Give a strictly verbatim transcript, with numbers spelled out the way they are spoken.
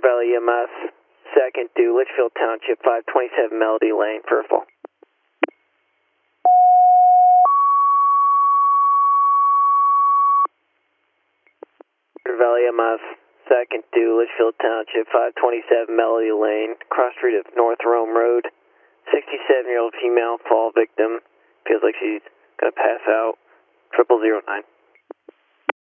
Valley E M S, second to Litchfield Township, five twenty-seven Melody Lane, Furful. Valley E M S, second to Litchfield Township, five twenty-seven Melody Lane, cross street of North Rome Road. sixty-seven-year-old female fall victim. Feels like she's going to pass out. Triple zero nine.